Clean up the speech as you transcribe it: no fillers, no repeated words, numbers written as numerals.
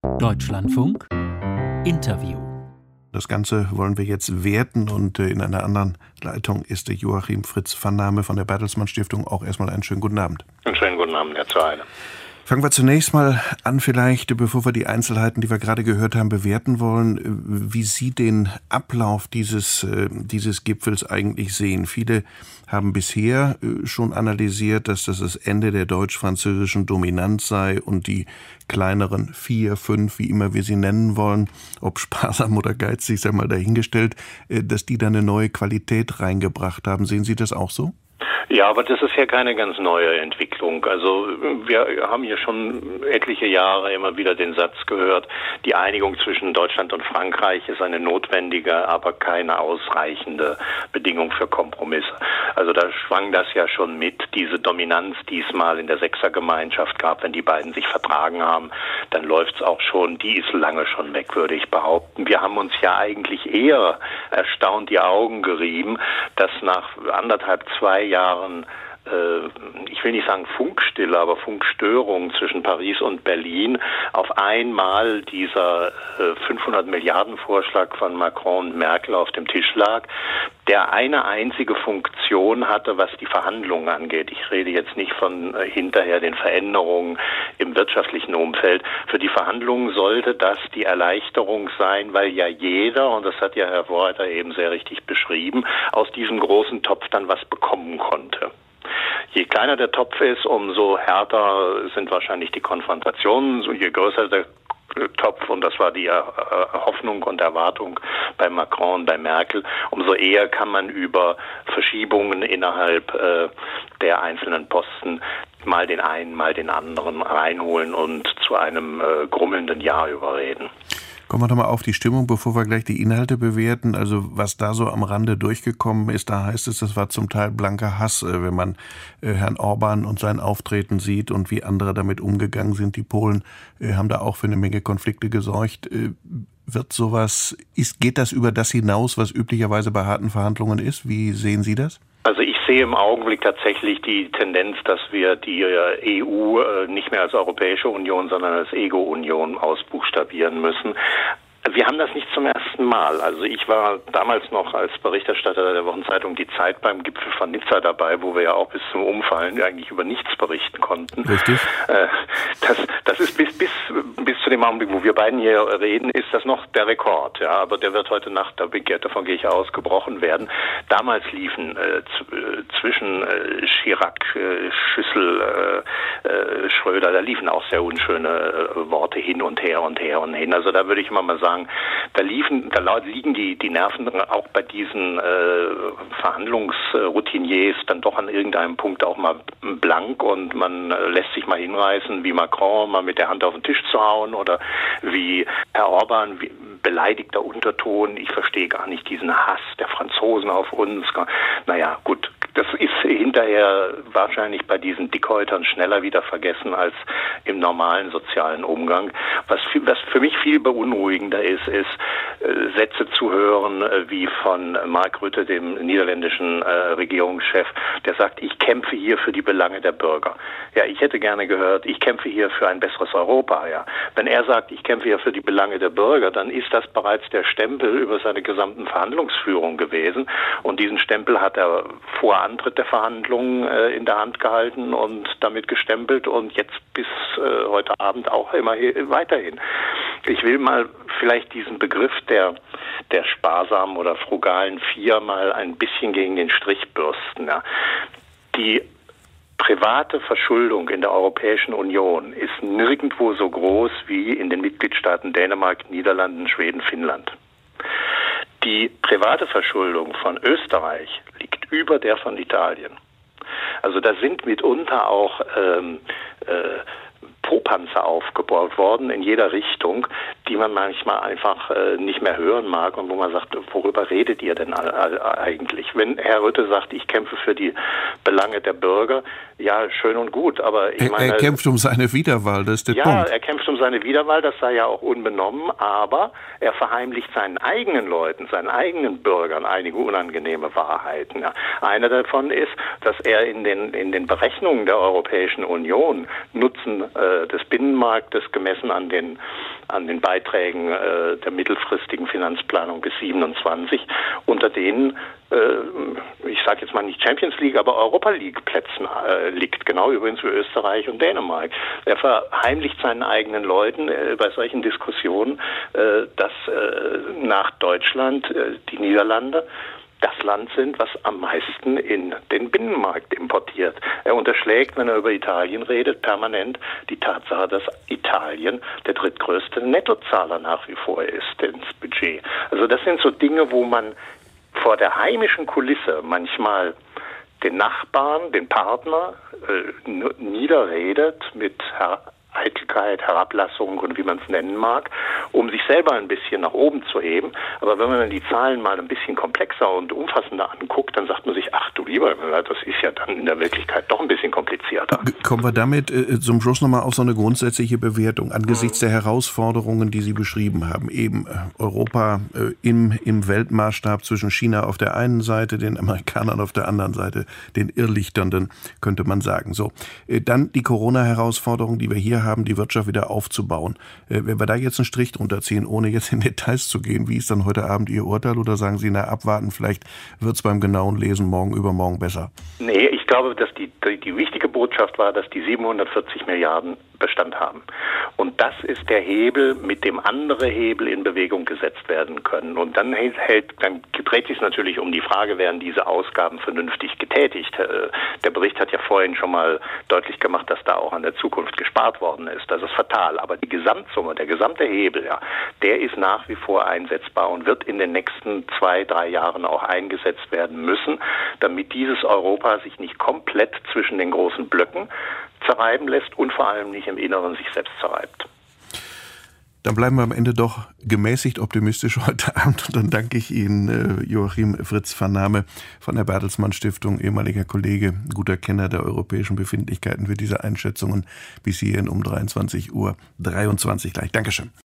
Deutschlandfunk Interview. Das Ganze wollen wir jetzt werten und in einer anderen Leitung ist der Joachim Fritz Vanname von der Bertelsmann Stiftung. Auch erstmal einen schönen guten Abend. Einen schönen guten Abend, Herr Zweile. Fangen wir zunächst mal an vielleicht, bevor wir die Einzelheiten, die wir gerade gehört haben, bewerten wollen, wie Sie den Ablauf dieses Gipfels eigentlich sehen. Viele haben bisher schon analysiert, dass das das Ende der deutsch-französischen Dominanz sei und die kleineren 4, 5, wie immer wir sie nennen wollen, ob sparsam oder geizig, sei mal dahingestellt, dass die da eine neue Qualität reingebracht haben. Sehen Sie das auch so? Ja, aber das ist ja keine ganz neue Entwicklung. Also wir haben hier schon etliche Jahre immer wieder den Satz gehört, die Einigung zwischen Deutschland und Frankreich ist eine notwendige, aber keine ausreichende Bedingung für Kompromisse. Also da schwang das ja schon mit, diese Dominanz, die es mal in der Sechsergemeinschaft gab, wenn die beiden sich vertragen haben, dann läuft's auch schon, die ist lange schon weg, würde ich behaupten. Wir haben uns ja eigentlich eher erstaunt die Augen gerieben, dass nach 2 Jahren ich will nicht sagen Funkstille, aber Funkstörung zwischen Paris und Berlin auf einmal dieser 500 Milliarden Vorschlag von Macron und Merkel auf dem Tisch lag, der eine einzige Funktion hatte, was die Verhandlungen angeht. Ich rede jetzt nicht von hinterher den Veränderungen im wirtschaftlichen Umfeld. Für die Verhandlungen sollte das die Erleichterung sein, weil ja jeder, und das hat ja Herr Vorreiter eben sehr richtig beschrieben, aus diesem großen Topf dann was bekommen konnte. Je kleiner der Topf ist, umso härter sind wahrscheinlich die Konfrontationen, so je größer der Topf, und das war die Hoffnung und Erwartung bei Macron und bei Merkel, umso eher kann man über Verschiebungen innerhalb der einzelnen Posten mal den einen, mal den anderen reinholen und zu einem grummelnden Jahr überreden. Kommen wir doch mal auf die Stimmung, bevor wir gleich die Inhalte bewerten. Also was da so am Rande durchgekommen ist, da heißt es, das war zum Teil blanker Hass, wenn man Herrn Orban und sein Auftreten sieht und wie andere damit umgegangen sind. Die Polen haben da auch für eine Menge Konflikte gesorgt. Geht das über das hinaus, was üblicherweise bei harten Verhandlungen ist? Wie sehen Sie das? Also ich sehe im Augenblick tatsächlich die Tendenz, dass wir die EU nicht mehr als Europäische Union, sondern als Ego-Union ausbuchstabieren müssen. Wir haben das nicht zum ersten Mal. Also ich war damals noch als Berichterstatter der Wochenzeitung Die Zeit beim Gipfel von Nizza dabei, wo wir ja auch bis zum Umfallen eigentlich über nichts berichten konnten. Richtig. Das ist bis zu dem Augenblick, wo wir beiden hier reden, ist das noch der Rekord. Ja, aber der wird heute Nacht, davon gehe ich aus, gebrochen werden. Damals liefen zwischen Chirac, Schüssel, Schröder, da liefen auch sehr unschöne Worte hin und her und her und hin. Also da würde ich immer mal sagen, da liegen die Nerven auch bei diesen Verhandlungsroutiniers dann doch an irgendeinem Punkt auch mal blank und man lässt sich mal hinreißen, wie Macron mal mit der Hand auf den Tisch zu hauen oder wie Herr Orban, beleidigter Unterton. Ich verstehe gar nicht diesen Hass der Franzosen auf uns. Naja, gut. Das ist hinterher wahrscheinlich bei diesen Dickhäutern schneller wieder vergessen als im normalen sozialen Umgang. Was für mich viel beunruhigender ist Sätze zu hören wie von Mark Rutte, dem niederländischen Regierungschef, der sagt, ich kämpfe hier für die Belange der Bürger. Ja, ich hätte gerne gehört, ich kämpfe hier für ein besseres Europa. Ja, wenn er sagt, ich kämpfe hier für die Belange der Bürger, dann ist das bereits der Stempel über seine gesamten Verhandlungsführung gewesen. Und diesen Stempel hat er vor Antritt der Verhandlungen in der Hand gehalten und damit gestempelt und jetzt bis heute Abend auch immer weiterhin. Ich will mal vielleicht diesen Begriff der sparsamen oder frugalen Vier mal ein bisschen gegen den Strich bürsten. Ja. Die private Verschuldung in der Europäischen Union ist nirgendwo so groß wie in den Mitgliedstaaten Dänemark, Niederlanden, Schweden, Finnland. Die private Verschuldung von Österreich liegt über der von Italien. Also da sind mitunter auch Popanzer aufgebaut worden in jeder Richtung, die man manchmal einfach nicht mehr hören mag und wo man sagt, worüber redet ihr denn eigentlich? Wenn Herr Rutte sagt, ich kämpfe für die Belange der Bürger, ja, schön und gut, aber ich meine... Er kämpft um seine Wiederwahl, das ist der Punkt. Ja, er kämpft um seine Wiederwahl, das sei ja auch unbenommen, aber er verheimlicht seinen eigenen Leuten, seinen eigenen Bürgern einige unangenehme Wahrheiten. Ja. Eine davon ist, dass er in den Berechnungen der Europäischen Union Nutzen des Binnenmarktes gemessen an den an den Beiträgen der mittelfristigen Finanzplanung bis 27, unter denen ich sage jetzt mal nicht Champions League, aber Europa League Plätzen liegt, genau übrigens wie Österreich und Dänemark. Er verheimlicht seinen eigenen Leuten bei solchen Diskussionen, dass nach Deutschland die Niederlande das Land sind, was am meisten in den Binnenmarkt importiert. Er unterschlägt, wenn er über Italien redet, permanent die Tatsache, dass Italien der drittgrößte Nettozahler nach wie vor ist ins Budget. Also das sind so Dinge, wo man vor der heimischen Kulisse manchmal den Nachbarn, den Partner niederredet mit Eitelkeit, Herablassung und wie man es nennen mag, um sich selber ein bisschen nach oben zu heben. Aber wenn man dann die Zahlen mal ein bisschen komplexer und umfassender anguckt, dann sagt man sich, ach du lieber, das ist ja dann in der Wirklichkeit doch ein bisschen komplizierter. Kommen wir damit zum Schluss nochmal auf so eine grundsätzliche Bewertung angesichts der Herausforderungen, die Sie beschrieben haben. Eben Europa im Weltmaßstab zwischen China auf der einen Seite, den Amerikanern auf der anderen Seite, den Irrlichternden, könnte man sagen. So, dann die Corona-Herausforderung, die wir hier haben, die Wirtschaft wieder aufzubauen. Wenn wir da jetzt einen Strich drunter ziehen, ohne jetzt in Details zu gehen, wie ist dann heute Abend Ihr Urteil? Oder sagen Sie, abwarten, vielleicht wird es beim genauen Lesen morgen übermorgen besser? Nee, ich glaube, dass die wichtige Botschaft war, dass die 740 Milliarden Bestand haben. Und das ist der Hebel, mit dem andere Hebel in Bewegung gesetzt werden können. Und dann dreht sich es natürlich um die Frage, werden diese Ausgaben vernünftig getätigt? Der Bericht hat ja vorhin schon mal deutlich gemacht, dass da auch an der Zukunft gespart worden ist. Das ist fatal. Aber die Gesamtsumme, der gesamte Hebel, ja, der ist nach wie vor einsetzbar und wird in den nächsten 2-3 Jahren auch eingesetzt werden müssen, damit dieses Europa sich nicht komplett zwischen den großen Blöcken zerreiben lässt und vor allem nicht im Inneren sich selbst zerreibt. Dann bleiben wir am Ende doch gemäßigt optimistisch heute Abend. Und dann danke ich Ihnen, Joachim Fritz Vanhame von der Bertelsmann Stiftung, ehemaliger Kollege, guter Kenner der europäischen Befindlichkeiten, für diese Einschätzungen bis hierhin um 23:23 Uhr gleich. Dankeschön.